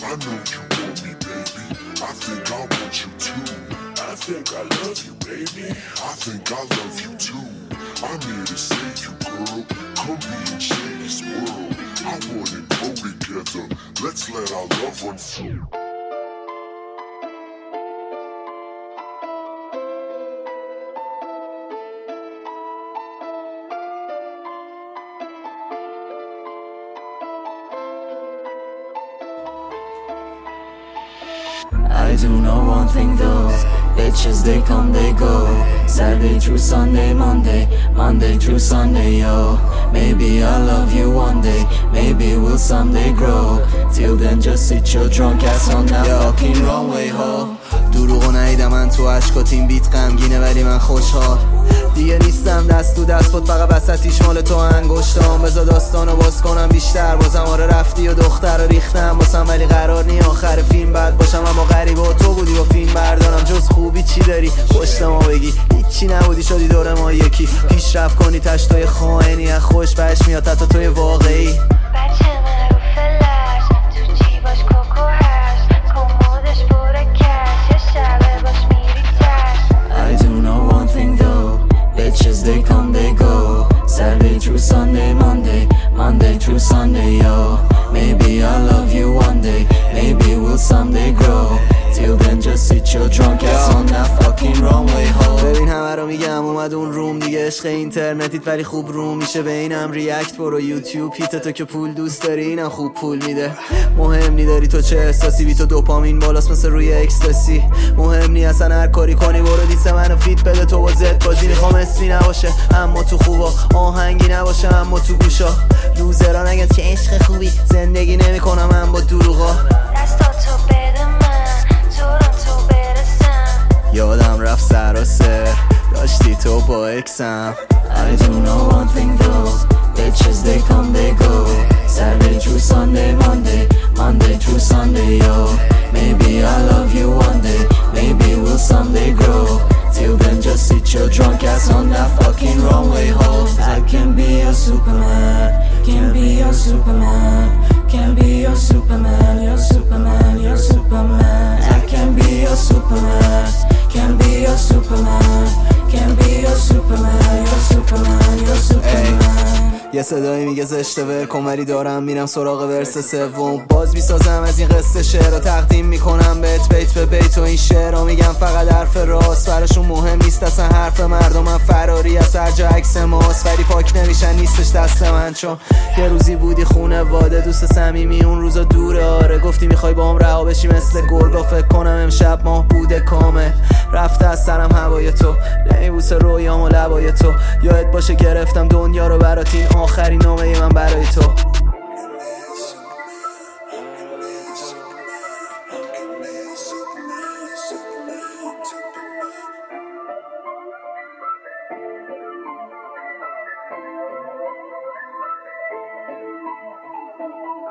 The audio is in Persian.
I know you want me, baby. I think I want you too. I think I love you, baby. I think I love you too. I'm here to save you, girl. Come be and share this world. I wanna grow together. Let's let our love run through. I do know one thing though, bitches they come they go, Saturday through Sunday, Monday through Sunday, yo. Maybe I'll love you one day, maybe we'll someday grow. Till then just sit your drunk ass on that fucking runway, ho. دروغو ندیدم من تو عشقات، این بیت غمگینه ولی من خوشحال. دیگه نیستم دست تو دست بود، فقط وسطیش مال تو انگشتام. بذار داستانو باز کنم بیشتر، بازم آره رفتی و دختر رو ریختم واسم، ولی قرار نی آخر فیلم بد باشم. اما غریبه و تو بودی و فیلم بردارم، جز خوبی چی داری پشت ما بگی؟ هیچی نبودی شدی دور ما یکی، پیشرفت کنی تشتای خائنی، از خوش بهش میاد حتی توی واقعی. بچه معروف فلش تو جیباش کوکو هست، کمودش پر کش، یه شبه باش میری تش. I do know one thing though, bitches they come they go, Saturday through Sunday, Monday through Sunday, yo. Maybe I'll love you one day, maybe we'll someday grow. Till then just sit your drunk ass on that fucking runway, ho. ببین همه رو میگم اومد اون روم دیگه، عشق اینترنتیت ولی خوب روم میشه. به اینم ریاکت برو یوتیوب، هیت تو که پول دوست داری اینم خوب پول میده. مهم نی داری تو چه احساسی، بی تو دوپامین بالاست مثل روی اکستاسی. مهم نی اصلا هر کاری کنی، برو دیس منو فیت بده تو با زد بازی. میخوام اسمی نباشه اما تو خوبا، آهنگی نباشه اما تو گوشا. لوزرا نگن چه عشق خوبی، زندگی نمیکنم من با دروغا. دستاتو بده من تورنتو برسم. یادم رفت سراسر داشتی تو با اکسم. I do know one thing though, bitches they come they go, Saturday through Sunday, Monday through Sunday, yo. Maybe I'll love you one day, maybe we'll someday grow. Till then just sit your drunk ass on that fucking runway, ho. I can be your Superman, can be your Superman, can be your Superman, your Superman, your Superman. I can be your Superman, can be your Superman, can be your Superman, your Superman, your Superman. یه صدایی میگه زشته ول کن، ولی دارم میرم سراغ ورس سوم. باز میسازم از این قصه شعر رو تقدیم میکنم بهت بیت به بیت، و این شعر رو میگم فقط حرف راست. براشون مهم نیست اصلا حرف مردم، من فراری از هر جا عکس ماست. ولی پاک نمیشن نیستش دست من، چون یه روزی بودی خونه واده دوست صمیمی، اون روزا دوره. آره گفتی میخوای با هم رها بشی مثل گرگا، فکر کنم امشب ماه بوده کامل. رفته از سرم هوای تو، نمیبوسه رویام و لبای تو. یادت باشه گرفتم دنیا رو برات، این آخرین نامه من برای تو.